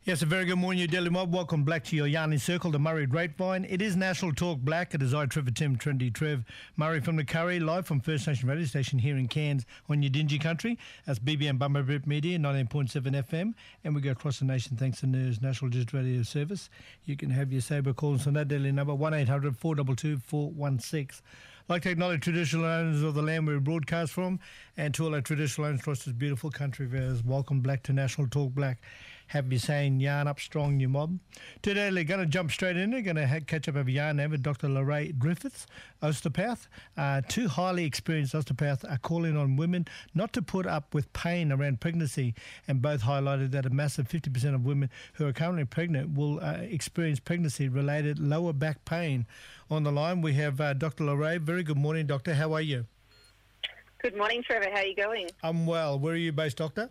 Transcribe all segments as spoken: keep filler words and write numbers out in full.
Yes, a very good morning, you Daily Mob. Welcome back to your Yarny Circle, the Murray Grapevine. It is National Talk Black. It is I, Trevor Tim, Trendy Trev, Murray from the Curry, live from First Nation Radio Station here in Cairns on your Dingy Country. That's B B M Bummer Rip Media, nineteen point seven F M. And we go across the nation thanks to N E R S National Digital Radio Service. You can have your Sabre calls on that daily number, one eight hundred four two two four one six. I'd like to acknowledge traditional owners of the land we broadcast from, and to all our traditional owners across this beautiful country of ours, welcome back to National Talk Black. Have you saying yarn up strong, you mob. Today we're going to jump straight in. We're going to ha- catch up over yarn now with Doctor Lorraine Griffiths, osteopath. Uh, two highly experienced osteopaths are calling on women not to put up with pain around pregnancy, and both highlighted that a massive fifty percent of women who are currently pregnant will uh, experience pregnancy-related lower back pain. On the line we have uh, Doctor Lorraine. Very good morning, Doctor. How are you? Good morning, Trevor. How are you going? I'm well. Where are you based, Doctor?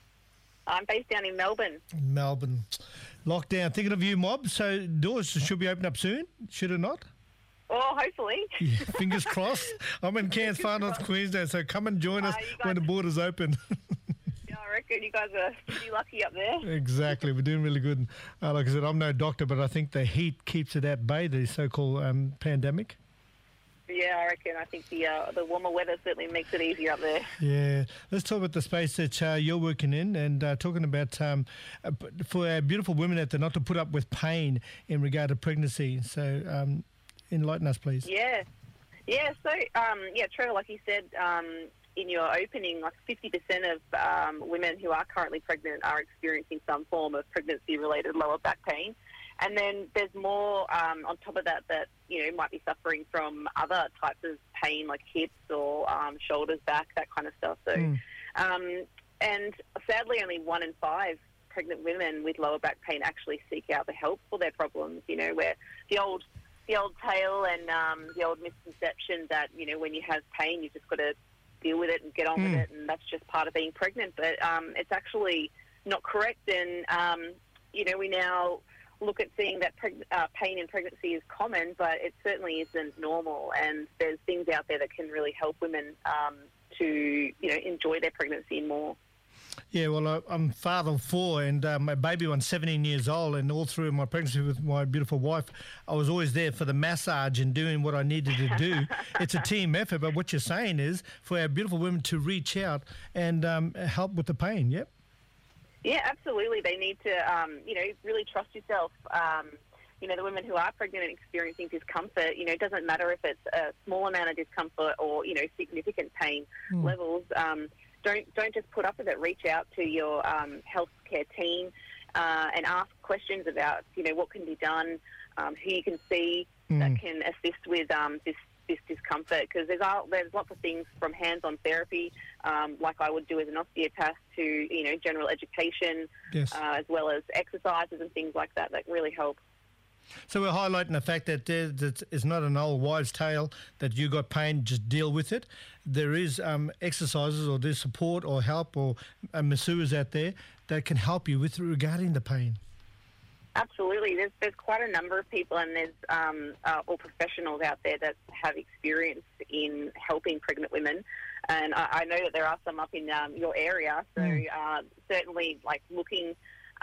I'm based down in Melbourne. Melbourne. Lockdown. Thinking of you, mob. So doors should be open up soon, should it not? Oh, hopefully. Yeah, fingers crossed. I'm in Cairns, far north Queensland, so come and join us uh, when the borders open. Yeah, I reckon you guys are pretty lucky up there. Exactly. We're doing really good. Uh, like I said, I'm no doctor, but I think the heat keeps it at bay, the so-called um, pandemic. Yeah, I reckon. I think the uh, the warmer weather certainly makes it easier up there. Yeah. Let's talk about the space that uh, you're working in, and uh, talking about um, uh, for our beautiful women out there not to put up with pain in regard to pregnancy. So um, enlighten us, please. Yeah. Yeah, so, um, yeah, Trevor, like you said um, in your opening, like fifty percent of um, women who are currently pregnant are experiencing some form of pregnancy-related lower back pain. And then there's more um, on top of that that, you know, might be suffering from other types of pain like hips or um, shoulders, back, that kind of stuff. So, mm. um, and sadly only one in five pregnant women with lower back pain actually seek out the help for their problems, you know, where the old the old tale and um, the old misconception that, you know, when you have pain, you've just got to deal with it and get on mm. with it, and that's just part of being pregnant. But um, it's actually not correct, and, um, you know, we now look at seeing that preg- uh, pain in pregnancy is common, but it certainly isn't normal. And there's things out there that can really help women um, to, you know, enjoy their pregnancy more. Yeah, well, I, I'm father of four, and uh, my baby one's seventeen years old, and all through my pregnancy with my beautiful wife, I was always there for the massage and doing what I needed to do. It's a team effort, but what you're saying is for our beautiful women to reach out and um, help with the pain, yep? Yeah, absolutely. They need to, um, you know, really trust yourself. Um, you know, the women who are pregnant and experiencing discomfort, you know, it doesn't matter if it's a small amount of discomfort or, you know, significant pain mm. levels. Um, don't don't just put up with it. Reach out to your um, healthcare team uh, and ask questions about, you know, what can be done, um, who you can see mm. that can assist with um, this this discomfort, because there's uh, there's lots of things from hands-on therapy, um, like I would do as an osteopath, to, you know, general education, yes. uh, as well as exercises and things like that that really help. So we're highlighting the fact that there, that it's not an old wives' tale that you got pain, just deal with it. There is um, exercises or there's support or help or uh, masseurs out there that can help you with regarding the pain. Absolutely. There's there's quite a number of people, and there's um, uh, or professionals out there that have experience in helping pregnant women. And I, I know that there are some up in um, your area. So mm. uh, certainly, like looking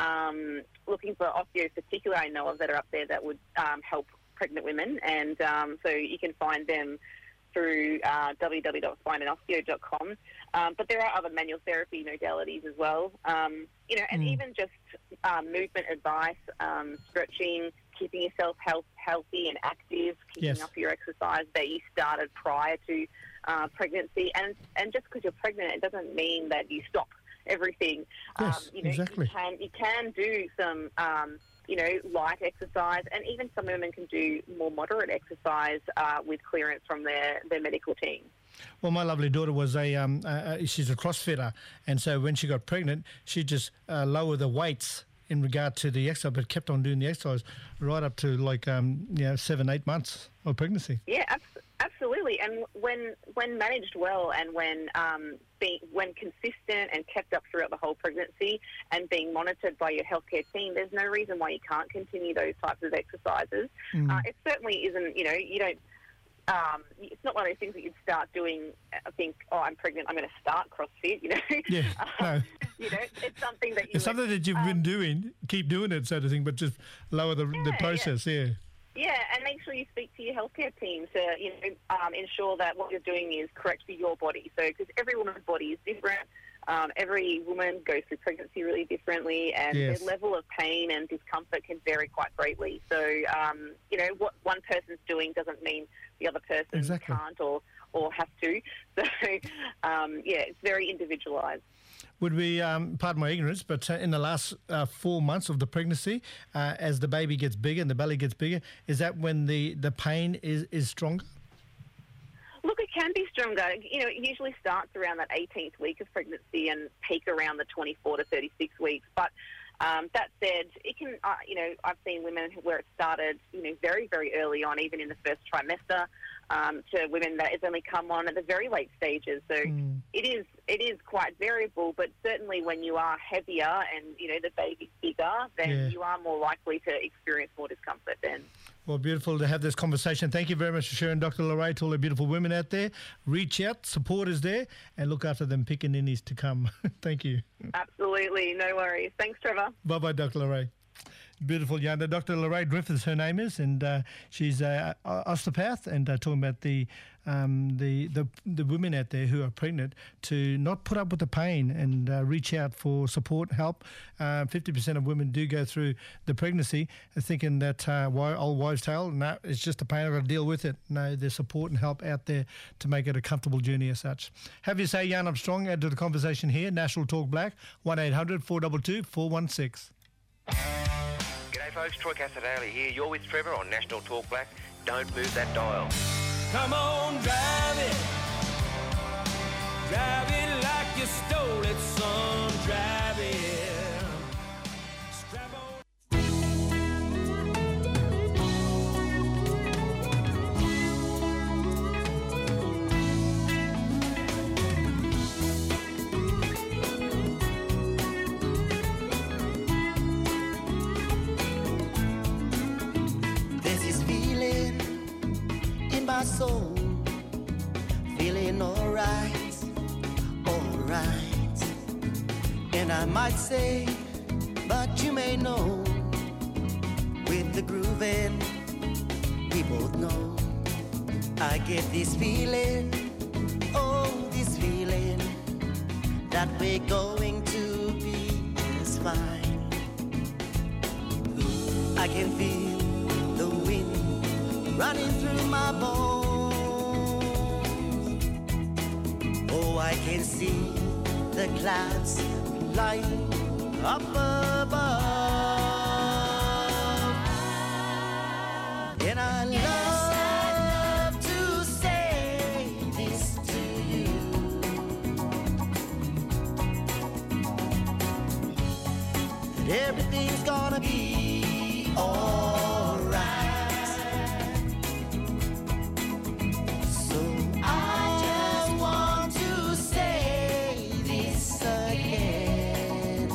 um, looking for osteos, particularly, I know of that are up there that would um, help pregnant women. And um, so you can find them through uh, w w w dot find an osteo dot com. Um, but there are other manual therapy modalities as well. Um, you know, and mm. even just um, movement advice, um, stretching, keeping yourself health, healthy and active, keeping yes. up your exercise that you started prior to uh, pregnancy. And and just because you're pregnant, it doesn't mean that you stop everything. Yes, um, you know, exactly. You can, you can do some, um, you know, light exercise, and even some women can do more moderate exercise uh, with clearance from their, their medical team. Well, my lovely daughter was a, um, uh, she's a CrossFitter, and so when she got pregnant, she just uh, lowered the weights in regard to the exercise, but kept on doing the exercise right up to like, um, you know, seven, eight months of pregnancy. Yeah, abs- absolutely. And when when managed well, and when um, being, when consistent and kept up throughout the whole pregnancy and being monitored by your healthcare team, there's no reason why you can't continue those types of exercises. Mm. Uh, it certainly isn't, you know, you don't um, it's not one of those things that you'd start doing. I think, oh, I'm pregnant, I'm going to start CrossFit. You know, Yeah, no. um, you know, it's something that you. It's something that you've um, been doing, keep doing it, sort of thing, but just lower the, the Yeah, process, yeah. Yeah, and make sure you speak to your healthcare team to, you know, um, ensure that what you're doing is correct for your body. So, because every woman's body is different, um, every woman goes through pregnancy really differently, and Yes. their level of pain and discomfort can vary quite greatly. So, um, you know, what one person's doing doesn't mean the other person Exactly. can't or or have to. So, um, yeah, it's very individualised. Would we, um, pardon my ignorance, but uh, in the last uh, four months of the pregnancy, uh, as the baby gets bigger and the belly gets bigger, is that when the, the pain is, is stronger? Look, it can be stronger. You know, it usually starts around that eighteenth week of pregnancy and peak around the twenty-four to thirty-six weeks. But um, that said, it can, uh, you know, I've seen women where it started, you know, very, very early on, even in the first trimester, um, to women that it's only come on at the very late stages. So Mm. it is it is quite variable, but certainly when you are heavier and, you know, the baby's bigger, then Yeah. you are more likely to experience more discomfort then. Well, beautiful to have this conversation. Thank you very much for sharing, Doctor Lorraine, to all the beautiful women out there. Reach out, support is there, and look after them pickaninnies to come. Thank you. Absolutely, no worries. Thanks, Trevor. Bye-bye, Doctor Lorraine. Beautiful, Yanda. Doctor Lorraine Griffiths, her name is, and uh, she's an osteopath, and uh, talking about the, um, the the the women out there who are pregnant to not put up with the pain and uh, reach out for support, help. Uh, fifty percent of women do go through the pregnancy thinking that uh, why old wives' tale, no, it's just a pain, I've got to deal with it. No, there's support and help out there to make it a comfortable journey as such. Have you say, Jan Armstrong, add to the conversation here, National Talk Black, one eight hundred four two two four one six. G'day folks, Troy Casadale here. You're with Trevor on National Talk Black. Don't move that dial. Come on, drive it. Drive it like you stole it, son. Drive it. Strap on. There's this feeling in my soul, feeling alright, alright. And I might say, but you may know, with the grooving, we both know. I get this feeling, oh, this feeling, that we're going to be just fine. I can feel the wind running through my bones. Oh, I can see the clouds lighting up above. And I love to say this to you, that everything's gonna be alright. So I just want to say this again.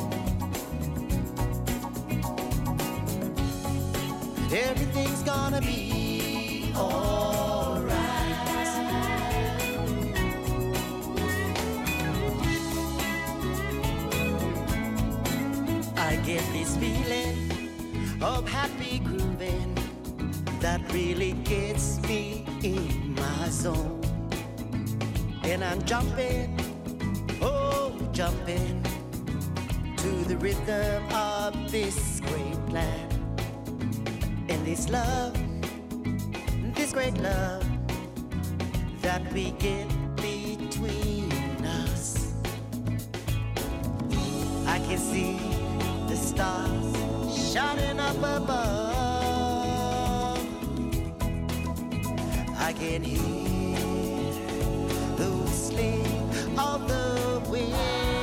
Everything's gonna be alright. I get this feeling of happy grooving that really gets me in my zone. And I'm jumping, oh, jumping to the rhythm of this great plan. And this love, this great love that we get between us. I can see the stars shining up above. I can hear the whistling of the wind.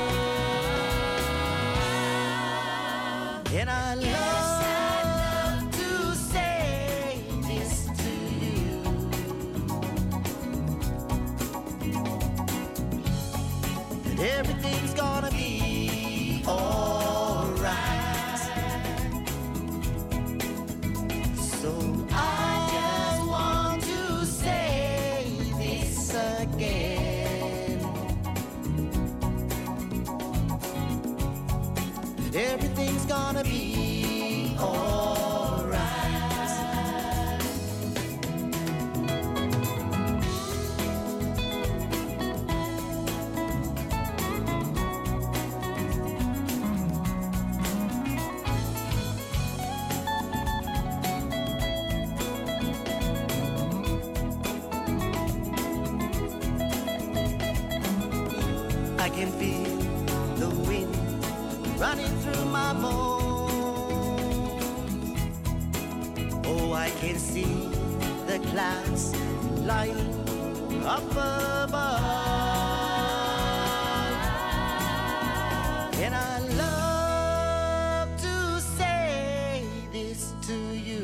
And I love to say this to you, that everything's gonna be alright. So I just want to say can feel the wind running through my bones. Oh, I can see the clouds lying up above. And I love to say this to you,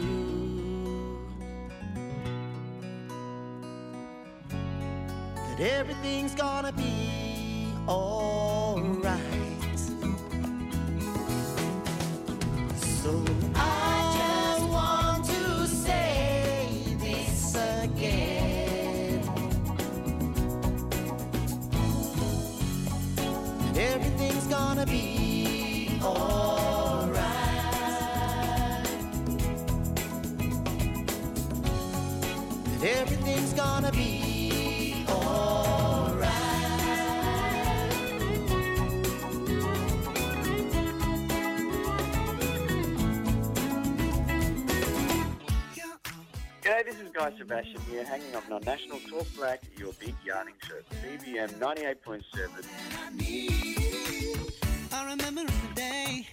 that everything's gonna be alright. So I want to say this again, that everything's gonna be alright. That everything's gonna be alright. G'day, this is Guy Sebastian here, hanging up on National Talk Black, your big yarning show. C B M ninety-eight point seven. I remember the day.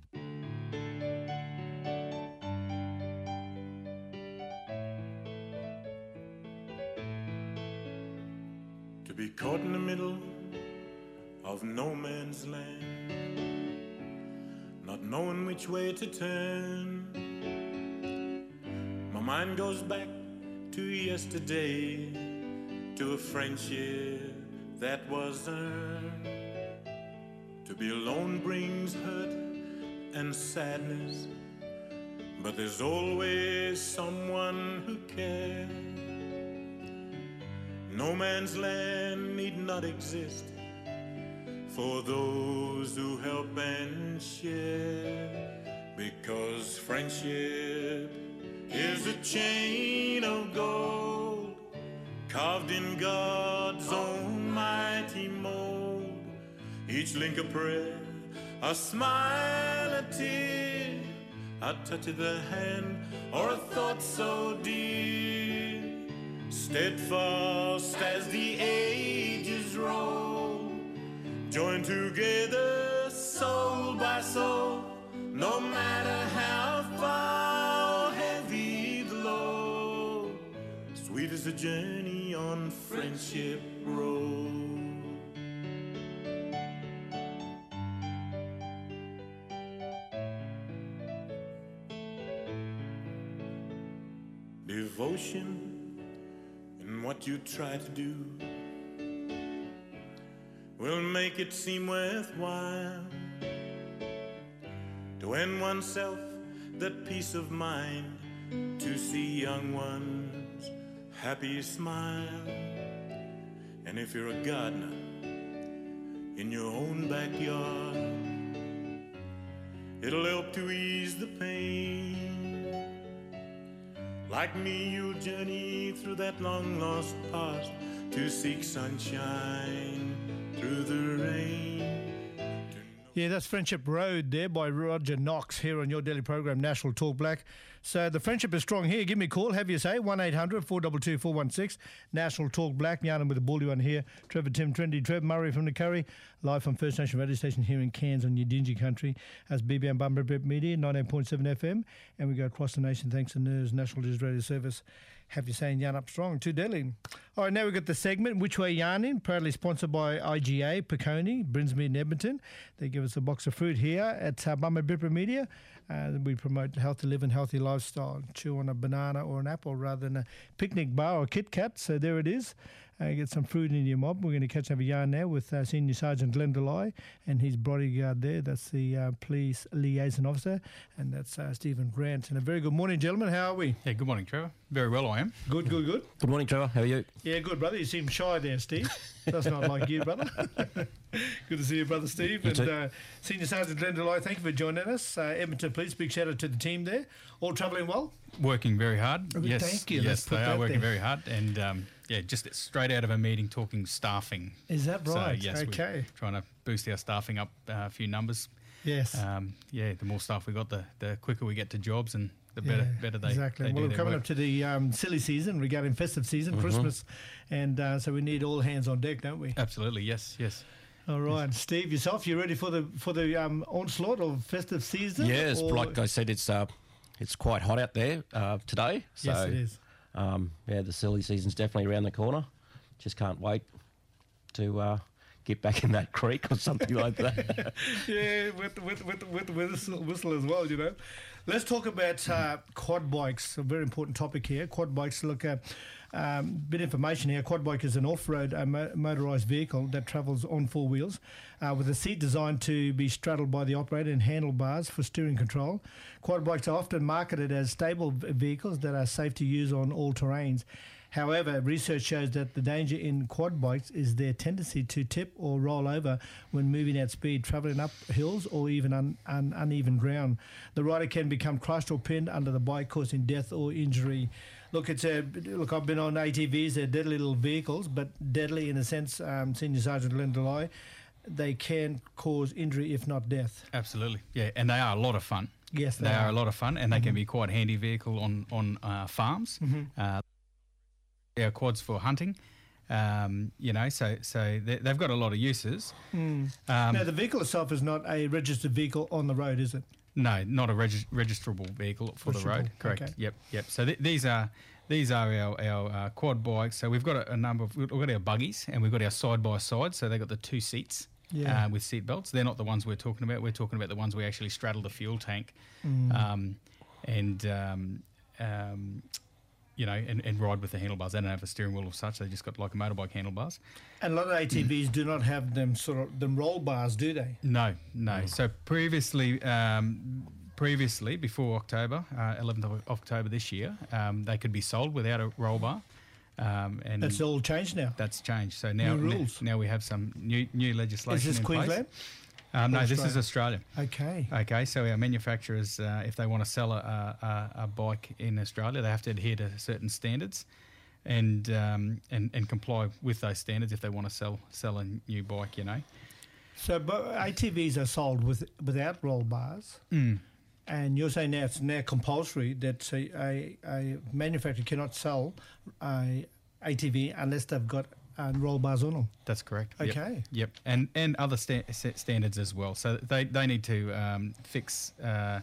To be caught in the middle of no man's land, not knowing which way to turn. My mind goes back to yesterday, to a friendship that was earned. To be alone brings hurt and sadness, but there's always someone who cares. No man's land need not exist for those who help and share, because friendship is a chain of gold carved in God's own mighty mold. Each link a prayer, a smile, a tear, a touch of the hand, or a thought so dear. Steadfast as the ages roll, joined together soul by soul, no matter how far or heavy the load. Sweet is the journey on Friendship Road. Devotion in what you try to do will make it seem worthwhile. To end oneself that peace of mind, to see young ones happy smile. And if you're a gardener in your own backyard, it'll help to ease the pain. Like me, you'll journey through that long lost past to seek sunshine through the rain. Yeah, that's Friendship Road there by Roger Knox here on your daily program, National Talk Black. So the friendship is strong here. Give me a call, have you say, one eight hundred four two two four one six. National Talk Black, yarning with the bully one here. Trevor, Tim, Trendy, Trev, Murray from the Curry, live from First Nation Radio Station here in Cairns on your dingy country. As B B M Bumper Brett Media, ninety-eight point seven F M. And we go across the nation thanks to N I R S, National News Radio Service. Have you saying yarn up strong, too deadly. All right, now we've got the segment, Which Way Yarning, proudly sponsored by I G A, Peconi, Brinsmead and Edmonton. They give us a box of fruit here at uh, Bummer Bipper Media. Uh, we promote healthy living, healthy lifestyle. Chew on a banana or an apple rather than a picnic bar or Kit Kat. So there it is. Uh, get some fruit in your mob. We're going to catch up a yarn now with uh, Senior Sergeant Glenn Delay and his bodyguard there. That's the uh, police liaison officer, and that's uh, Stephen Grant. And a very good morning, gentlemen. How are we? Yeah, good morning, Trevor. Very well, I am. Good, good, good. Good morning, Trevor. How are you? Yeah, good, brother. You seem shy there, Steve. That's not like you, brother. Good to see you, brother Steve. You and too. uh, Senior Sergeant Glenn Delay, thank you for joining us. Uh, Edmonton Police, big shout out to the team there. All travelling well? Working very hard. Oh, yes, thank you. Let's yes, put they that are working there. very hard. And, um, yeah, just straight out of a meeting talking staffing. Is that right? So, yes, okay. we're trying to boost our staffing up uh, a few numbers. Yes. Um, yeah, the more staff we got, the, the quicker we get to jobs and the better Yeah, better they, exactly. they well, do we're their coming work. up to the um, silly season regarding festive season, Christmas, and uh, so we need all hands on deck, don't we? Absolutely, yes, yes. All right, Steve, yourself, you ready for the for the um, onslaught of festive season? Yeah, it's, or- like I said, it's uh, it's quite hot out there uh, today. So, Yes, it is. Um, yeah, the silly season's definitely around the corner. Just can't wait to uh, get back in that creek or something like that. Yeah, with with with with whistle, whistle as well, you know. Let's talk about uh, quad bikes. A very important topic here. Quad bikes. Look, a uh, um, bit of information here. Quad bike is an off-road uh, mo- motorised vehicle that travels on four wheels, uh, with a seat designed to be straddled by the operator and handlebars for steering control. Quad bikes are often marketed as stable v- vehicles that are safe to use on all terrains. However, research shows that the danger in quad bikes is their tendency to tip or roll over when moving at speed, travelling up hills or even un, un, uneven ground. The rider can become crushed or pinned under the bike, causing death or injury. Look, it's a look. I've been on A T Vs. They're deadly little vehicles, but deadly in a sense. Um, Senior Sergeant Linda Lai, they can cause injury if not death. Absolutely, yeah, and they are a lot of fun. Yes, they, they are. are. a lot of fun, and they can be quite handy vehicle on on uh, farms. Uh, our quads for hunting, um, you know, so so they, they've got a lot of uses. Um, Now, the vehicle itself is not a registered vehicle on the road, is it? No, not a regis- registrable vehicle for the road. Registrable, Correct. okay. Yep, yep. So th- these are these are our our uh, quad bikes. So we've got a, a number of we've got our buggies and we've got our side by side. So they've got the two seats. Yeah. Uh, with seat belts. They're not the ones we're talking about. We're talking about the ones we actually straddle the fuel tank, Mm. um, and um, um, you know, and, and ride with the handlebars. They don't have a steering wheel or such. They just got like a motorbike handlebars. And a lot of A T Vs do not have them sort of them roll bars, do they? No, no. So previously, um, previously before October, uh, eleventh of October this year, um, they could be sold without a roll bar. Um, and That's all changed now. That's changed. So now, New n- rules. now we have some new new legislation. Is this in Queensland? Place. Um, no, Or this is Australia? Australia. Okay. Okay, so our manufacturers, uh, if they want to sell a, a, a bike in Australia, they have to adhere to certain standards, and um, and and comply with those standards if they want to sell sell a new bike. You know. So but A T Vs are sold with without roll bars, Mm. and you're saying now it's now compulsory that a, a, a manufacturer cannot sell a A T V unless they've got uh, roll bars on them. That's correct. Yep. Okay. Yep, and and other sta- sta- standards as well. So they they need to um, fix uh,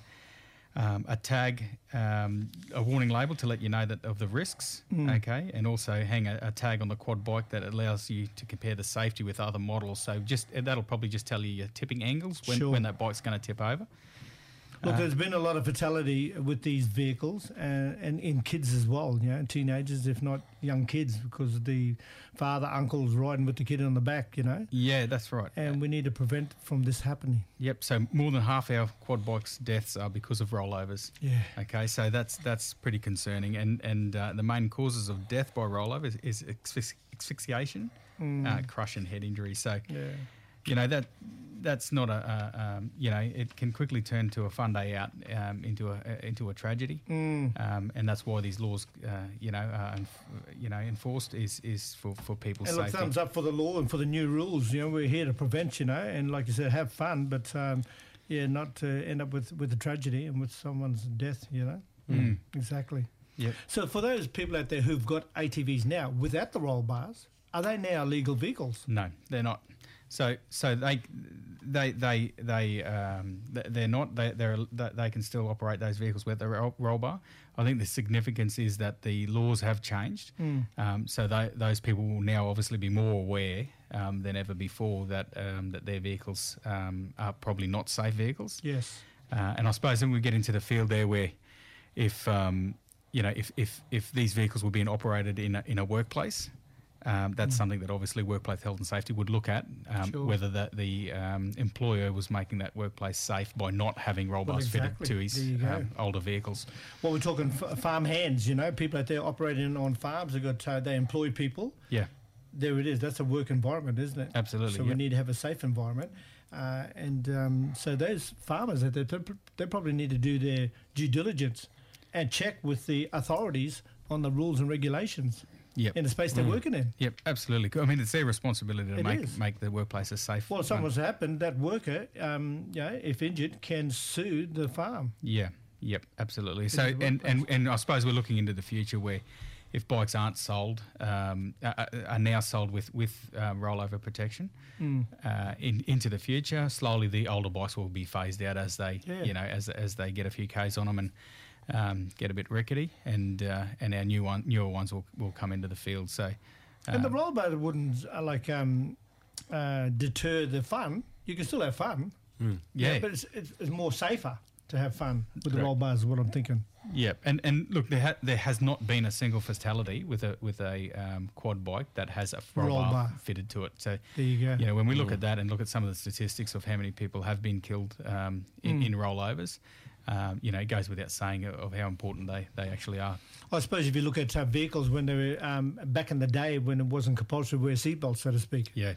um, a tag, um, a warning label to let you know that of the risks. Mm. Okay, and also hang a, a tag on the quad bike that allows you to compare the safety with other models. So just that'll probably just tell you your tipping angles when, Sure. when that bike's going to tip over. Look, Uh, there's been a lot of fatality with these vehicles, and, and in kids as well, you know, teenagers, if not young kids, because the father, uncle's riding with the kid on the back, you know, Yeah, that's right. and we need to prevent from this happening. Yep. So more than half our quad bikes deaths are because of rollovers. Yeah. Okay. So that's that's pretty concerning, and and uh, the main causes of death by rollovers is asphyxi- asphyxiation, Mm. uh, crush, and head injury. So, Yeah. you know that that's not a, a um, you know it can quickly turn to a fun day out um, into a uh, into a tragedy, Mm. um, and that's why these laws uh, you know are enf- you know enforced is is for for people's And look, safety. thumbs up for the law and for the new rules. You know, we're here to prevent, you know, and like you said, have fun, but um, yeah, not to end up with, with a tragedy and with someone's death, you know. Mm. Exactly. Yep. So for those people out there who've got A T Vs now without the roll bars, are they now legal vehicles? No, they're not. So, so they, they, they, they, um, th- they're not. They, they're, they they can still operate those vehicles with the roll, roll bar. I think the significance is that the laws have changed. Mm. Um, so they, those people will now obviously be more aware um, than ever before that um, that their vehicles um, are probably not safe vehicles. Yes. Uh, and I suppose then we get into the field there where, if um, you know, if, if, if these vehicles were being operated in a, in a workplace. Um, that's Mm. something that obviously workplace health and safety would look at, um, Sure. whether that the um, employer was making that workplace safe by not having roll Well, bars exactly. fitted to There his you go. um, older vehicles. Well, we're talking f- farm hands, you know, people out there operating on farms. They've got uh, they employ people. Yeah, There it is. That's a work environment, isn't it? absolutely. So yeah. we need to have a safe environment. Uh, and um, so those farmers, they, they probably need to do their due diligence and check with the authorities on the rules and regulations Yep. in the space they're Mm. working in. Yep, absolutely. I mean, it's their responsibility to It make is. make the workplaces safe. Well, if Um, something's happened, that worker, um, you know, if injured, can sue the farm. Yeah, yep, absolutely. It's So, the and, and, workplace. and I suppose we're looking into the future where if bikes aren't sold, um, are, are now sold with with um, rollover protection Mm. uh, in, into the future, slowly the older bikes will be phased out as they, Yeah. you know, as as they get a few Ks on them and um, get a bit rickety, and uh, and our new one, newer ones will, will come into the field. So, And the um, roll bar wouldn't uh, like um, uh, deter the fun. You can still have fun. yeah, but it's, it's, it's more safer to have fun with the Correct. roll bars. Is what I'm thinking. yeah, and and look, there ha- there has not been a single fatality with a with a um, quad bike that has a roll, Roll bar, bar. fitted to it. So. There you go. You know, when we look at that and look at some of the statistics of how many people have been killed um, in, Mm. in rollovers, um, you know, it goes without saying of of how important they, they actually are. I suppose if you look at uh, vehicles when they were um, back in the day when it wasn't compulsory to wear seatbelts, so to speak. Yeah,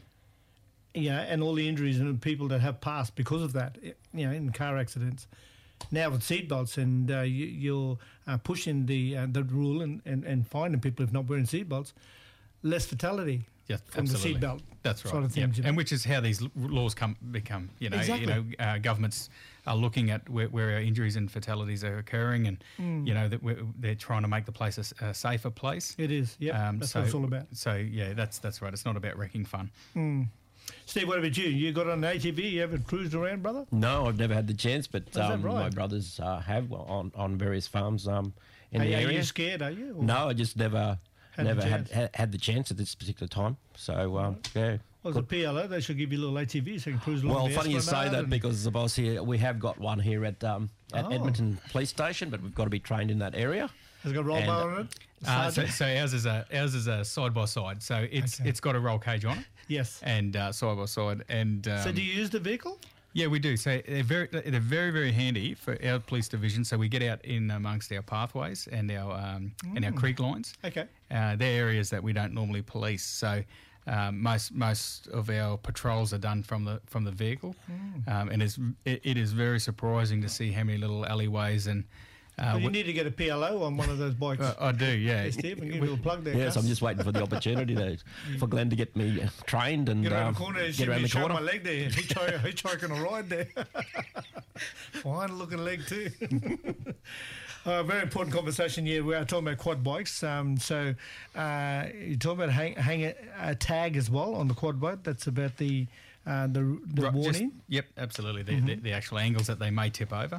Yeah, and all the injuries and people that have passed because of that, i- you know, in car accidents. Now with seatbelts, and uh, you, you're uh, pushing the uh, the rule and, and, and finding people if not wearing seatbelts, less fatality yeah, from absolutely. the seatbelt. That's right. sort of yeah. things, you know. And which is how these l- laws come become. You know, Exactly. you know, uh, governments are looking at where, where our injuries and fatalities are occurring, and Mm. you know that we're, they're trying to make the place a, s- a safer place. It is, yeah. Um, that's so, what it's all about. So yeah, that's that's right. It's not about wrecking fun. Mm. Steve, what about you? You got on an A T V? You ever cruised around, brother? No, I've never had the chance, but that um, right? my brothers uh, have on, on various farms um, in Are, the are area. you scared? Are you? Or- No, I just never Had the never had, chance. had had the chance at this particular time. So um, yeah. Well, as a P L O, they should give you a little A T V so you can cruise along Well, the funny you say Esplanade that and- because the boss here, we have got one here at um, at Oh. Edmonton Police Station, but we've got to be trained in that area. Has it got a roll and, bar uh, on it? Uh, so, Sergeant? so ours is a ours is a side by side. So it's Okay. it's got a roll cage on it. Yes. And uh, side by side. And um, So do you use the vehicle? yeah, we do. So they're very they're very very handy for our police division. So we get out in amongst our pathways and our um, and our Mm. creek lines. Okay. Uh, they're areas that we don't normally police. So um, most most of our patrols are done from the from the vehicle, Mm. um, and it's, it, it is very surprising to see how many little alleyways and. Uh, Well, you wh- need to get a P L O on one of those bikes. uh, I do, yeah. Hey, Steve, and give you a little plug there. Yes, Gus. I'm just waiting for the opportunity to, for Glenn to get me uh, trained and Get around um, the corner and get see around me the show corner. my leg there. Hitchhiking, hitchhiking a ride there. Fine looking leg too. Uh, very important conversation. Yeah, we are talking about quad bikes. Um, so uh, you're talking about hang, hang a, a tag as well on the quad bike. That's about the uh, the, the Right, just- warning, yep, absolutely. The, Mhm. the, the actual angles that they may tip over.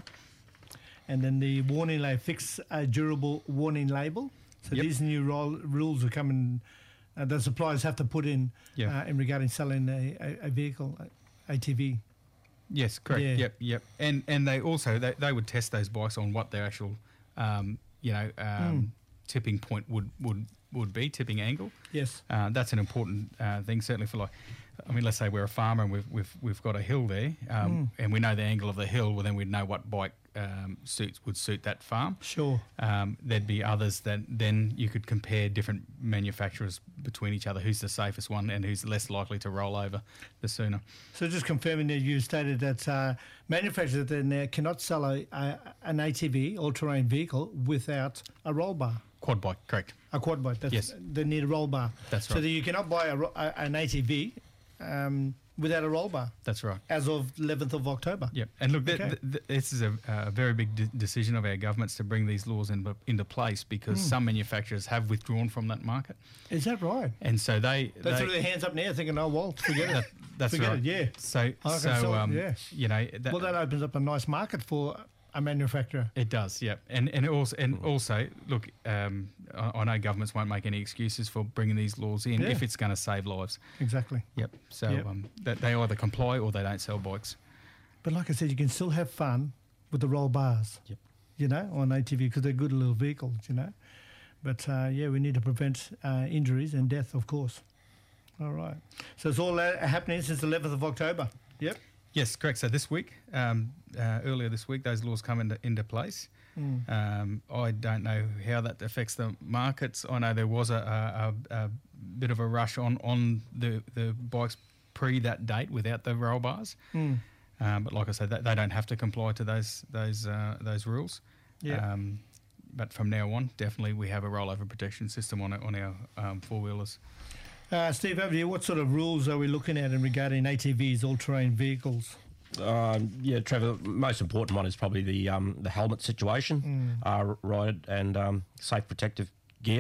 and then the warning label, fix a durable warning label. So Yep. these new role, rules are coming. Uh, the suppliers have to put in Yeah. uh, in regarding selling a, a, a vehicle, a A T V. Yes, correct. Yeah. Yep, yep. And and they also they, they would test those bikes on what their actual um, you know um, Mm. tipping point would, would would be, tipping angle. Yes. Uh, that's an important uh, thing, certainly for like. I mean, let's say we're a farmer and we've we've we've got a hill there, um, Mm. and we know the angle of the hill. Well, then we'd know what bike um, suits would suit that farm. Sure. Um, there'd be others that then you could compare different manufacturers between each other. Who's the safest one and who's less likely to roll over the sooner? So just confirming that you stated that uh, manufacturers then uh, cannot sell a, a, an A T V, all-terrain vehicle, without a roll bar. Quad bike, correct. A quad bike. That's, Yes. They need a roll bar. That's So right. that you cannot buy a, ro- a, an A T V um, without a roll bar That's right. as of eleventh of October. Yep. And look, th- Okay. th- th- this is a, a very big de- decision of our governments to bring these laws in, into place because Mm. some manufacturers have withdrawn from that market. Is that right? And so they... They, they threw their hands up now thinking, oh, well, forget that, it. that's Forget right. it, yeah. So, I can so sell it, um, yeah. you know... That, Well, that opens up a nice market for a manufacturer. It does, yeah, and and also and also look, um, I, I know governments won't make any excuses for bringing these laws in Yeah. if it's going to save lives. Exactly. Yep. So Yep. Um, that they either comply or they don't sell bikes. But like I said, you can still have fun with the roll bars. Yep. You know, on A T V because they're good little vehicles. You know, but uh, yeah, we need to prevent uh, injuries and death, of course. All right. So it's all uh, happening since the eleventh of October. Yep. Yes, correct. So this week, um, uh, earlier this week, those laws come into into place. Mm. Um, I don't know how that affects the markets. I know there was a, a, a, a bit of a rush on on the the bikes pre that date without the roll bars. Mm. Um, but like I said, they, they don't have to comply to those those uh, those rules. Yeah. Um, but from now on, definitely we have a rollover protection system on on our um, four wheelers. Uh, Steve, over here, what sort of rules are we looking at in regarding A T Vs, all-terrain vehicles? Um, yeah, Trevor, most important one is probably the um, the helmet situation, Mm. uh, ride and um, safe protective gear.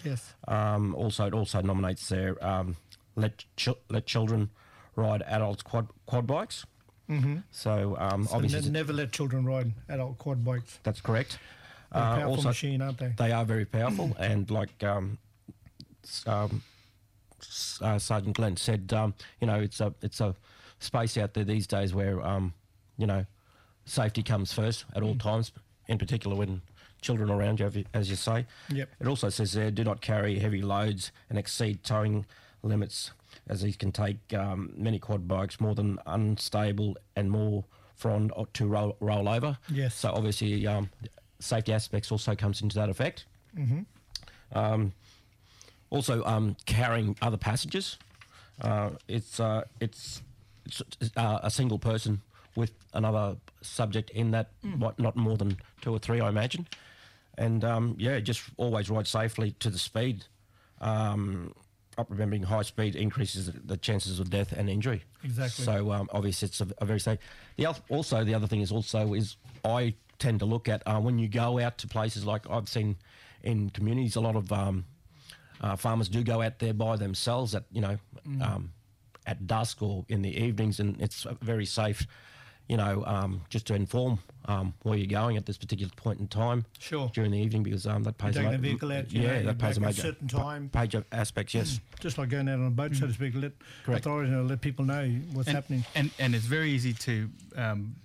Yes. Um, also, it also nominates their um, let ch- let children ride adults quad quad bikes. Mm-hmm. So, um, So obviously, ne- never let children ride adult quad bikes. that's correct. They're a Uh, powerful also, machine, aren't they? they are very powerful, and like um, s- um, s- uh, Sergeant Glenn said, um, you know, it's a it's a space out there these days where um, you know, safety comes first at all times, in particular when children are around you, as you- as you say. Yep. It also says there, do not carry heavy loads and exceed towing limits, as these can take um, many quad bikes more than unstable and more prone to roll, roll over. Yes. So obviously, um, safety aspects also comes into that effect. Mm-hmm. Um, also, um, carrying other passengers. Uh, it's uh, it's, it's uh, a single person with another subject in that, what, not more than two or three, I imagine. And um, yeah, just always ride safely to the speed. Um, up remembering high speed increases the- the chances of death and injury. Exactly. So um, obviously it's a, a very safe. The oth- also the other thing is also is I tend to look at uh, when you go out to places like I've seen in communities, a lot of um, uh, farmers do go out there by themselves at you know um, at dusk or in the evenings, and it's very safe. You know, um, just to inform um, where you're going at this particular point in time Sure. during the evening, because um, that pays Taking a the ma- vehicle out, you yeah, know, you're that pays a back at a major certain pa- time. page of aspects. Yes, Just like going out on a boat, so to speak, let Correct. authorities know, let people know what's and, happening. And and it's very easy to um,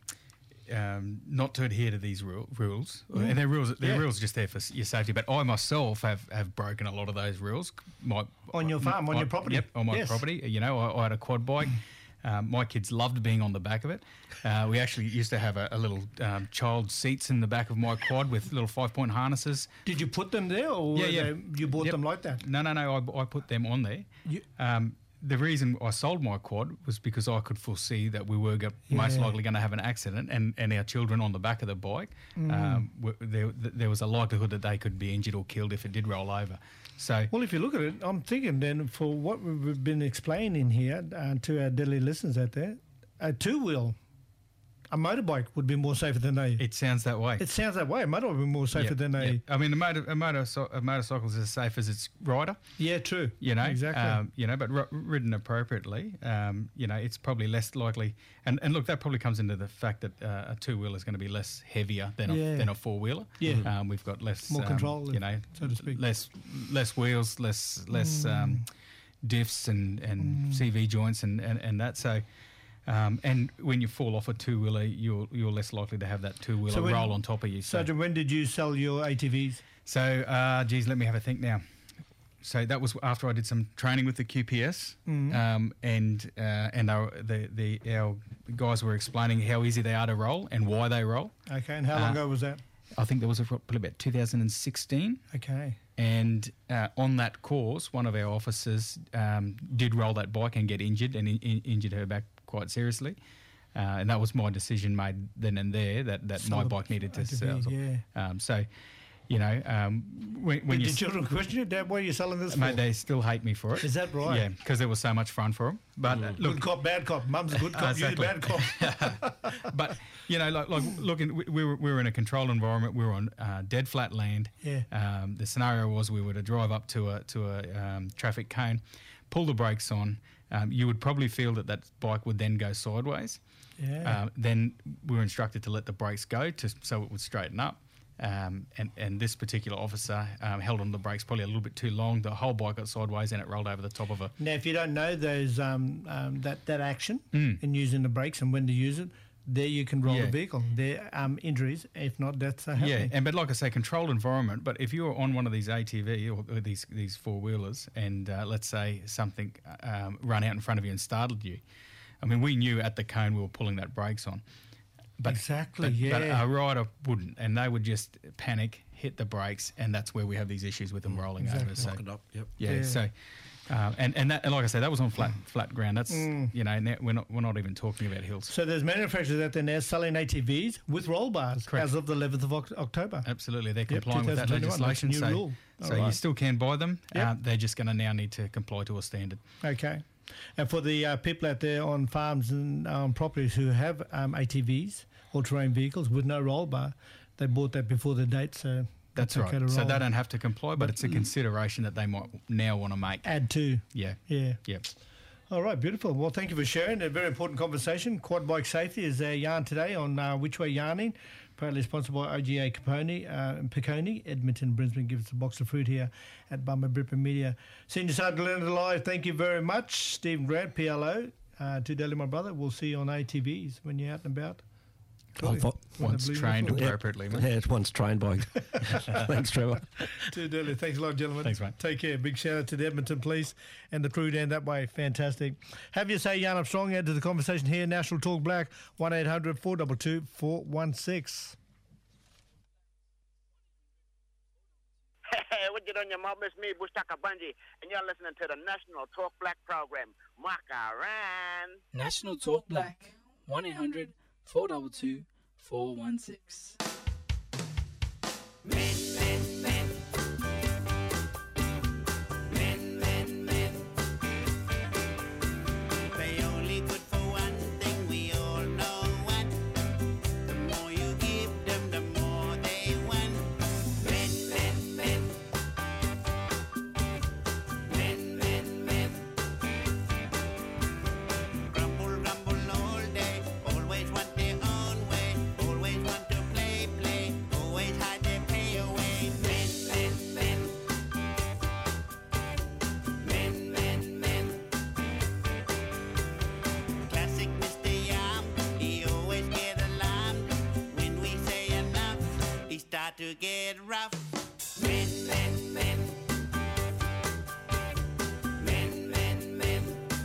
um, not to adhere to these ru- rules. And they're rules. They're Yeah. rules just there for s- your safety. But I myself have, have broken a lot of those rules. My, On your farm, on I- your property. Yep, on my Yes. property. You know, I, I had a quad bike. Um, my kids loved being on the back of it. Uh, we actually used to have a, a little um, child seats in the back of my quad with little five-point harnesses. Did you put them there, or Yeah, were yeah. they, you bought Yep. them like that? No, no, no. I, I put them on there. You- Um, the reason I sold my quad was because I could foresee that we were go- most Yeah. likely going to have an accident, and, and our children on the back of the bike, Mm. um, were, there, there was a likelihood that they could be injured or killed if it did roll over. So, Well, if you look at it, I'm thinking then for what we've been explaining here uh, to our deadly listeners out there, a two-wheel, a motorbike would be more safer than a... it sounds that way. It sounds that way. A motorbike would be more safer Yeah, than a... yeah. I mean, a, motor, a, motor, a motorcycle is as safe as its rider. Yeah, true. You know, Exactly. um, you know, but r- ridden appropriately, um, you know, it's probably less likely. And, and look, that probably comes into the fact that uh, a two wheeler is going to be less heavier than Yeah. a than a four wheeler. Yeah. um, we've got less More um, control, you know, so to speak. less less wheels, less less Mm. um, diffs and and C V joints and and, and that. So. Um, and when you fall off a two wheeler, you're you're less likely to have that two wheeler So when- roll on top of you. So, Sergeant, when did you sell your A T Vs? so uh, geez, let me have a think now. So that was after I did some training with the Q P S, Mm. um, and uh, and our, the the our guys were explaining how easy they are to roll and why they roll. Okay, and how long Uh, ago was that? I think that was probably about two thousand sixteen. Okay. And uh, on that course, one of our officers um, did roll that bike and get injured, and in, in, injured her back quite seriously. Uh, and that was my decision made then and there that, that Sell my the bike needed to A T V, sell. yeah. Um, so, you know, um, when, when Did you the children question it? Dad, why are you selling this mate, for? they still hate me for it. Is that right? Yeah, because it was so much fun for them. But uh, look, Good cop, bad cop. Mum's a good cop, you're Exactly. the bad cop. but you know, like, like looking, we, we were we were in a controlled environment. We were on uh, dead flat land. Yeah. Um, the scenario was we were to drive up to a to a um, traffic cone, pull the brakes on. Um, you would probably feel that that bike would then go sideways. Yeah. Uh, then we were instructed to let the brakes go to so it would straighten up. Um, and, and this particular officer um, held on the brakes probably a little bit too long. The whole bike got sideways and it rolled over the top of a. Now, if you don't know those um, um, that that action Mm. in using the brakes and when to use it, there you can roll Yeah. the vehicle. There um, injuries, if not deaths, are Yeah, happening. and but like I say, controlled environment. But if you're on one of these A T V or, or these these four wheelers, and uh, let's say something um, ran out in front of you and startled you, I mean, we knew at the cone we were pulling that brakes on. But, Exactly, but, But yeah. a rider wouldn't, and they would just panic, hit the brakes, and that's where we have these issues with them rolling Exactly. over. So, Lock it up. Yep. yeah, Yeah. so. Uh, and and that, and like I say, that was on flat flat ground. That's you know now we're not we're not even talking about hills. So there's manufacturers out there now selling A T Vs with roll bars Correct. as of the eleventh of Oct- October. Absolutely, they're Yep, complying with that twenty twenty-one, that's a legislation. new So, rule. so All you right. still can buy them. Yep. Uh, they're just going to now need to comply to a standard. Okay. And for the uh, people out there on farms and um, properties who have um, A T Vs, all-terrain vehicles with no roll bar, they bought that before the date, so That's it's right. okay to So roll. they don't have to comply, but it's a consideration that they might now want to make. Add to. Yeah. Yeah. Yep. All right, beautiful. Well, thank you for sharing a very important conversation. Quad bike safety is our yarn today on uh, Which Way Yarning, proudly sponsored by O G A Capone, uh, Piccone, Edmonton, Brisbane. Give us a box of fruit here at Bumba Bripper Media. Senior Sergeant Leonard Live, thank you very much. Stephen Grant, P L O, uh, to Deli, my brother. We'll see you on A T Vs when you're out and about. Oh, With Once the blue trained uniform. appropriately, mate. Yeah, it's once trained by. Thanks, Trevor. To Deli. Thanks a lot, gentlemen. Thanks, mate. Take care. Big shout out to the Edmonton Police and the crew down that way. Fantastic. Have your say, Yarn Up Strong. Add to the conversation here. National Talk Black, one eight hundred four two two four one six. Hey, what you doing, your mom? It's me, Bushtaka Bunji, and you're listening to the National Talk Black program. Makaran. National Talk Black, one eight hundred four two two four one six. Men, men, men. Men, men, men. They only good for one thing, we all know what. The more you give them, the more they want. Men, men, men. Men, men, men. Grumble, grumble all day, always want their own way, always want to play, play, always hide their pay away. Men, men, men. Men, men, men. Classic Mister Yam, he always get alarmed. When we say enough, he start to get rough. Men, men, men. Men, men, men.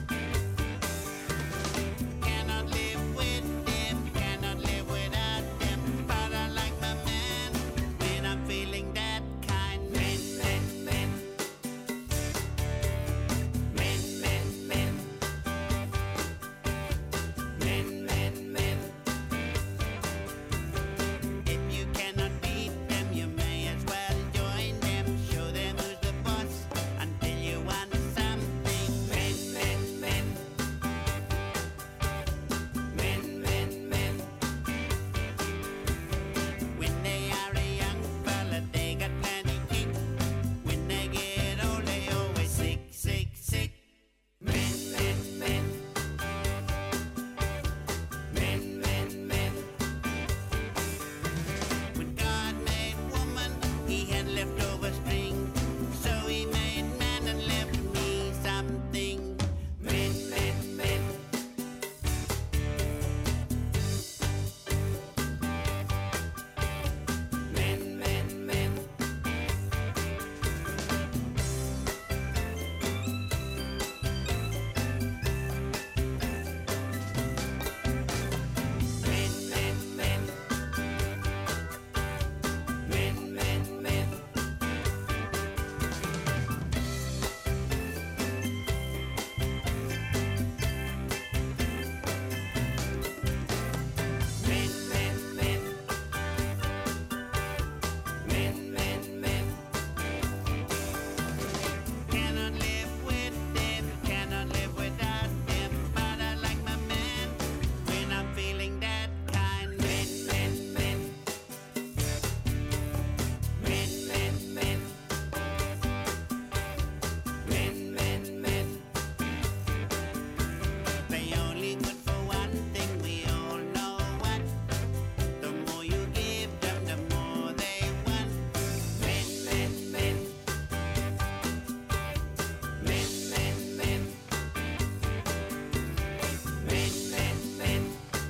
Cannot live with them, cannot live without them. But I like my man when I'm feeling that kind. Men, men, men. Men, men, men. Men, men, men. If you cannot beat them, you may as well join them. Show them who's the boss until you want something. Men, men, men. Men, men, men. When they are a young fella, they got plenty kick. When they get old, they always sick, sick, sick. Men, men, men. Men, men, men. When God made woman, he had leftover string. So he made man and left me something. Men, men, men. Men, men, men. Men, men, men. Men, men, men. Men, men, men. Men, men, men. Cannot live with them, cannot live without them. But I like my man when I'm feeling that kind. Men, men, men. Men, men, men. Men, men, men. They only good for one thing, we all know what. The more you give them, the more they want. Men, men, men. Men, men, men. Men, men, men.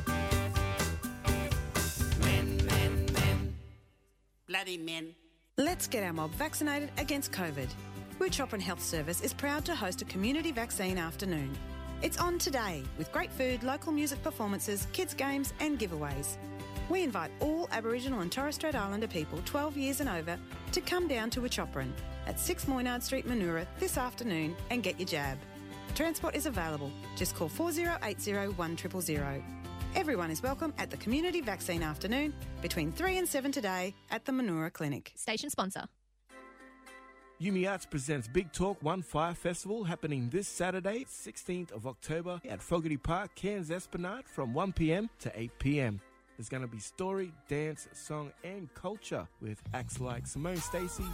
Men, men, men. Bloody men. Let's get our mob vaccinated against COVID. Wu Chopran Health Service is proud to host a community vaccine afternoon. It's on today with great food, local music performances, kids' games and giveaways. We invite all Aboriginal and Torres Strait Islander people twelve years and over to come down to Wu Chopran at six Moynard Street, Manoora this afternoon and get your jab. Transport is available. Just call four oh eight oh one zero zero zero. Everyone is welcome at the Community Vaccine Afternoon between three and seven today at the Manoora Clinic. Station sponsor. Yumi Arts presents Big Talk One Fire Festival happening this Saturday, sixteenth of October at Fogarty Park, Cairns Esplanade from one p m to eight p m. The There's going to be story, dance, song and culture with acts like Simone Stacey,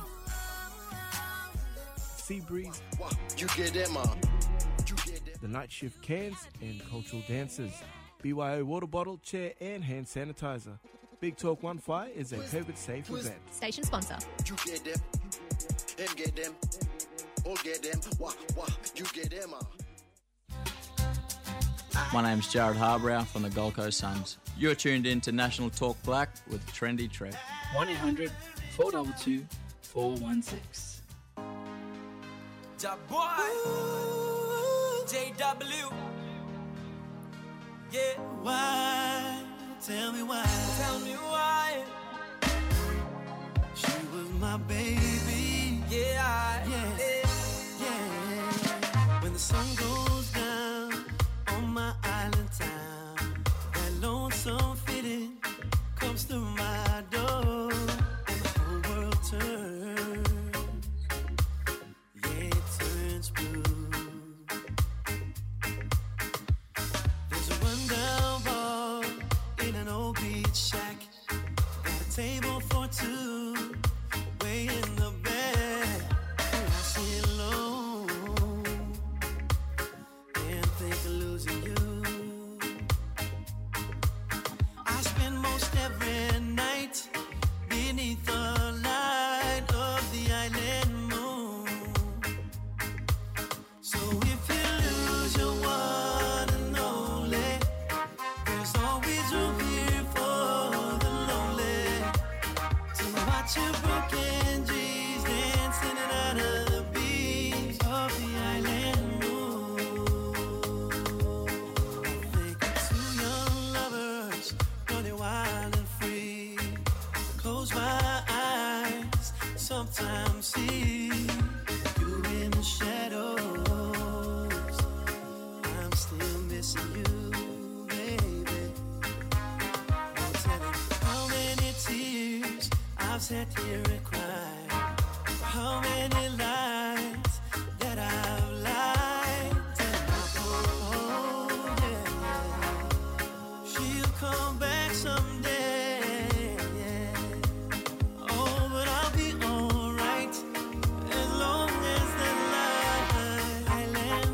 Seabreeze, You get them, uh. You get them. The Night Shift Cans and cultural dancers, B Y O water bottle, chair and hand sanitizer. Big Talk one five is a COVID-safe event. Station sponsor. You get them. Them get them. All get them. Wah, wah. You get them, uh. My name's Jared Harbrow from the Gold Coast Suns. You're tuned in to National Talk Black with Trendy Trev. one eight hundred four two two four one six. Ja boy, J W. Yeah, why? Tell me why. Tell me why. She was my baby. Yeah, I, yeah, yeah, yeah. When the sun goes down on my island town, that lonesome feeling comes through my door, and the whole world turns. Yeah, it turns blue. There's a rundown bar in an old beach shack. Got a table for two, way in the back. And I sit alone and think of losing you. I spend most every night beneath the light of the island moon. So if you lose your one and only, there's always room here for the lonely to watch your broken dreams dancing in and out of the beams of the island moon. I think of two young lovers running wild and free. Close my eyes, sometimes see you in the shadows. I'm still missing you, baby. I'm telling how many tears I've sat here and cried. How many lies that I've lied. And I hope, oh yeah, she'll come back someday. Yeah. Oh, but I'll be alright as long as that island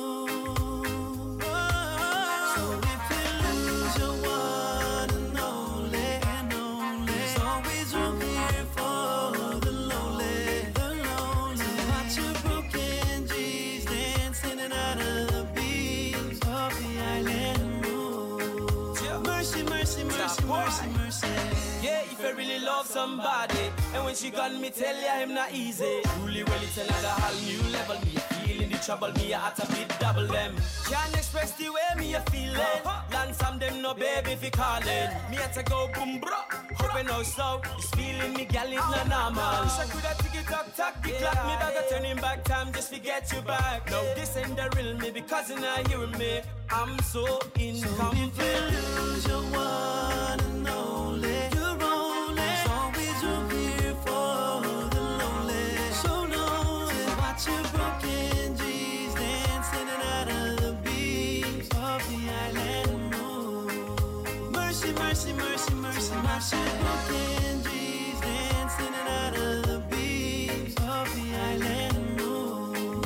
moon. So if you lose your one and only, and only, there's always room here for the lonely, the lonely, to watch your broken dreams dancing in and out of the beams of the island moon. Mercy, mercy, mercy, mercy, mercy. Yeah, if you really love somebody, and when she gone, me tell ya him not easy. Truly, well, it's another whole new level. Me a feeling the trouble, me a at a bit double them. Can't express the way me a feeling. Land some them no baby fi calling. Me had to go boom bro. Hoping no slow. This feeling me gal is not normal. Wish I coulda tick it tock tock the clock. Me back a turning back time just to get you back. No, this ain't the real me because you're not hearing me. I'm so incomplete. So if you lose your one and only, you're only. There's always room here for the lonely, so lonely. Watch your broken dreams dancing in and out of the beams of the island moon. Mercy, mercy, mercy, mercy, mercy. Broken dreams dancing in and out of the beams of the island moon.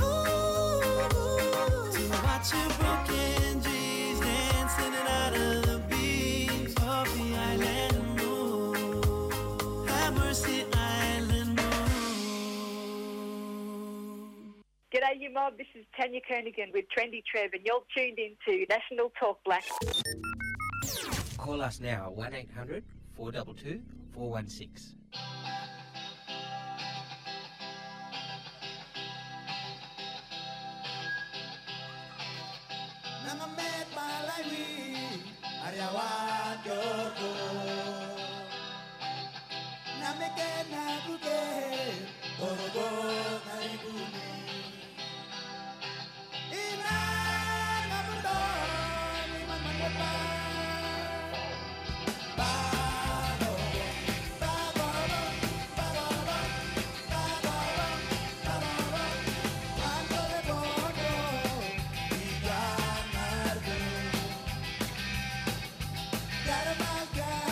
To watch your broken dreams dancing in and out of the beams of the island moon. Have mercy, island moon. G'day, you mob. This is Tanya Kernigan with Trendy Trev, and you're tuned into National Talk Black. Call us now, one eight hundred four two two four one six. Got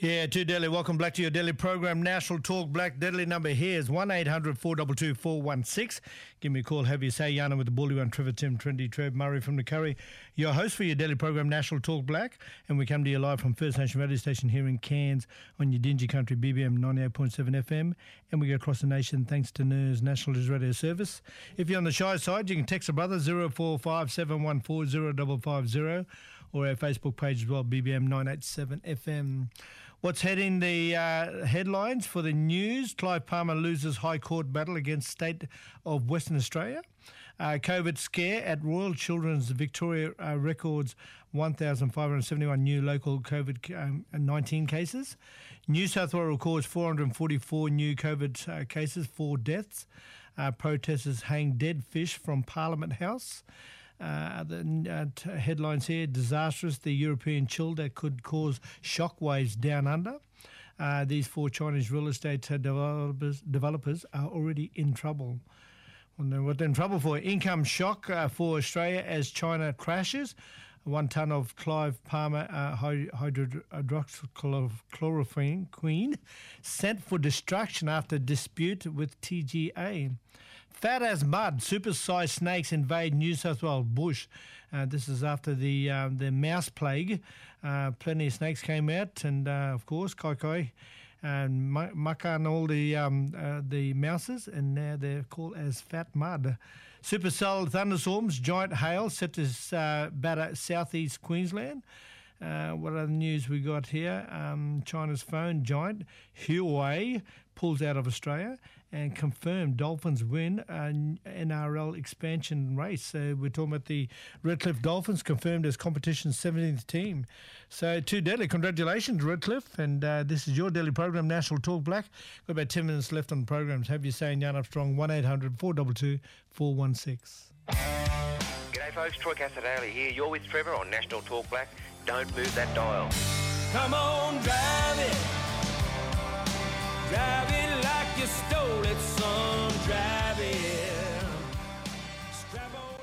Yeah, too deadly. Welcome back to your daily program, National Talk Black. Deadly number here is one eight hundred four two two four one six. Give me a call, have you say, Yana with the Bully One, Trevor, Tim, Trendy, Trev, Murray from the Curry. Your host for your daily program, National Talk Black. And we come to you live from First Nation Radio Station here in Cairns on your Dingy Country, B B M ninety-eight point seven F M. And we go across the nation thanks to N E R S National News Radio Service. If you're on the shy side, you can text a brother zero four five seven one four zero five five zero or our Facebook page as well, B B M nine eighty-seven F M. What's heading the uh, headlines for the news? Clive Palmer loses High Court battle against State of Western Australia. Uh, COVID scare at Royal Children's Victoria uh, records one thousand five hundred seventy-one new local COVID nineteen cases. New South Wales records four hundred forty-four new COVID uh, cases, four deaths. Uh, protesters hang dead fish from Parliament House. Uh, the uh, t- headlines here, disastrous, the European chill that could cause shockwaves down under. Uh, these four Chinese real estate uh, developers, developers are already in trouble. Wonder what they're in trouble for. Income shock uh, for Australia as China crashes. One tonne of Clive Palmer uh, hydroxychloroquine queen sent for destruction after dispute with T G A. Fat as mud, super-sized snakes invade New South Wales bush. Uh, this is after the uh, the mouse plague. Uh, plenty of snakes came out, and uh, of course, Kai Kai and Maka and all the um, uh, the mouses, and now they're called as fat mud. Supercell thunderstorms, giant hail set to uh, batter southeast Queensland. Uh, what other news we got here? Um, China's phone giant Huawei pulls out of Australia and confirmed Dolphins win an N R L expansion race. So we're talking about the Redcliffe Dolphins confirmed as competition's seventeenth team. So too deadly. Congratulations, Redcliffe. And uh, this is your daily program, National Talk Black. Got about ten minutes left on the programs. Have you saying Yarn Armstrong, one eight hundred four two two four one six. G'day folks, Troy Casadale here. You're with Trevor on National Talk Black. Don't move that dial. Come on, drive it. Drive it like you stole it, son. Drive it. Strap on.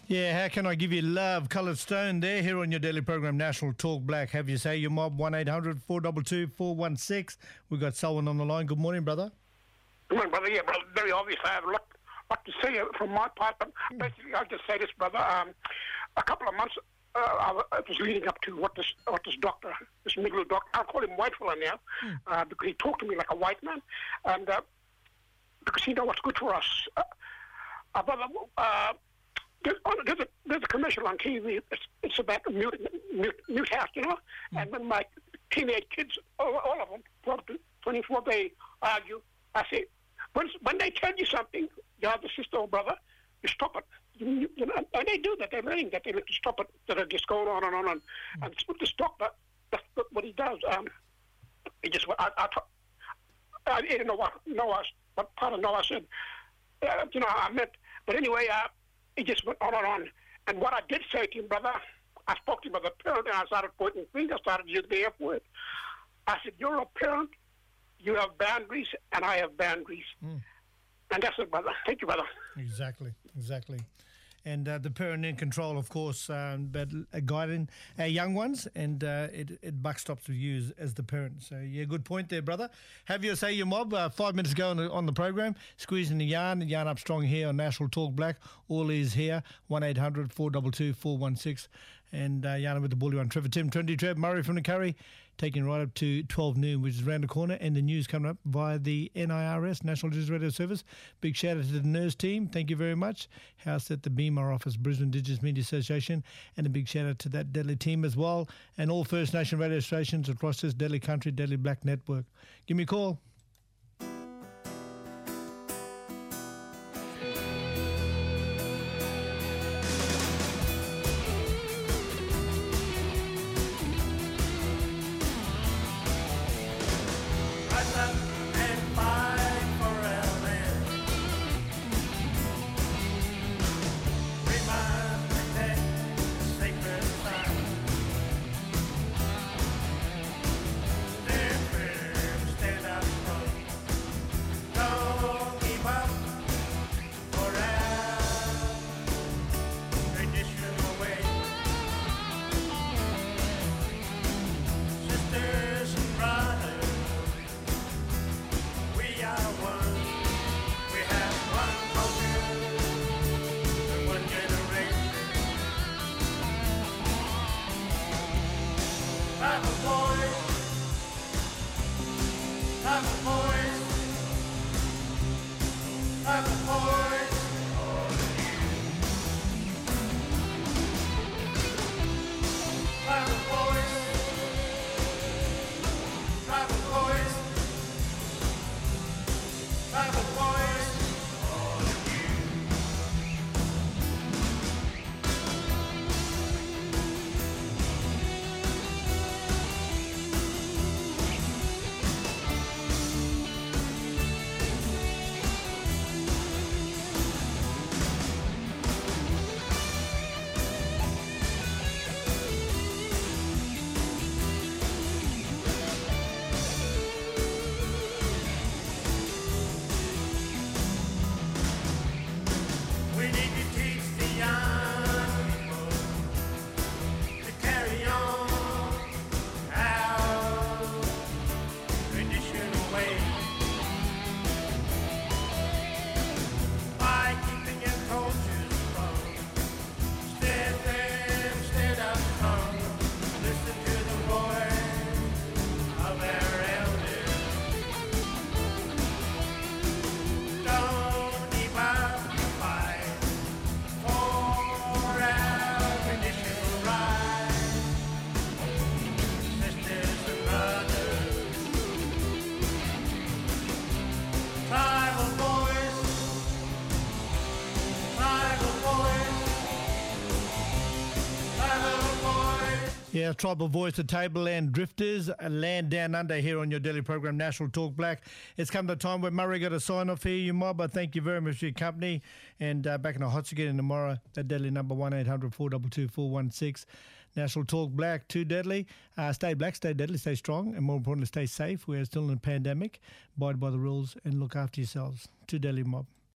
Yeah, how can I give you love? Coloured Stone there, here on your daily program, National Talk Black. Have you say your mob, one eight hundred four two two four one six. We've got Selwyn on the line. Good morning, brother. Good morning, brother. Yeah, brother, very obvious. I have a lot, lot to say from my part, but basically I'll just say this, brother. Um, a couple of months, uh, I w- it was leading up to what this what this doctor, this middle doctor, I'll call him white fella now, mm. uh, because he talked to me like a white man, and uh, because he knows what's good for us. Uh, uh, brother, uh, There's, there's, a, there's a commercial on T V. It's, it's about a mute, mute, mute house, you know. Mm. And when my teenage kids, all, all of them, twelve to twenty-four, they argue. I say, when, when they tell you something, your other sister or brother, you stop it. You, you, you know, and they do that. They're learning that. They need to stop it. That are just going on and on. And, mm. and with this doctor, that's what he does. Um, he just, I, I, I, I didn't know what, know I, what part of no I said. Uh, you know, I meant, but anyway, uh, he just went on and on. And what I did say to him, brother, I spoke to him as a parent, and I started pointing fingers, started using the F word. I said, you're a parent, you have boundaries, and I have boundaries. Mm. And that's it, brother. Thank you, brother. Exactly, exactly. And uh, the parent in control, of course, um, but uh, guiding our young ones, and uh, it, it buck stops with you as, as the parent. So, yeah, good point there, brother. Have your say, your mob. Uh, five minutes ago on the, on the program, squeezing the yarn, yarn up strong here on National Talk Black. All is here, one eight hundred four two two four one six. And uh, yarn with the bully one, Trevor Tim, Trendy Trev, Murray from the Curry, taking right up to twelve noon, which is around the corner, and the news coming up via the N I R S, National Digital Radio Service. Big shout out to the nurse team. Thank you very much. House at the Beamer office, Brisbane Indigenous Media Association, and a big shout out to that deadly team as well, and all First Nation radio stations across this deadly country, Deadly Black Network. Give me a call. Yeah, Tribal Voice, the Tableland Drifters, Land Down Under here on your daily program, National Talk Black. It's come to a time where Murray got a sign off here, you mob. I thank you very much for your company. And uh, back in the hot seat again tomorrow, that deadly number one eight hundred four two two four one six. National Talk Black, too deadly. Uh, stay black, stay deadly, stay strong, and more importantly, stay safe. We're still in a pandemic. Abide by the rules and look after yourselves. Too deadly, mob.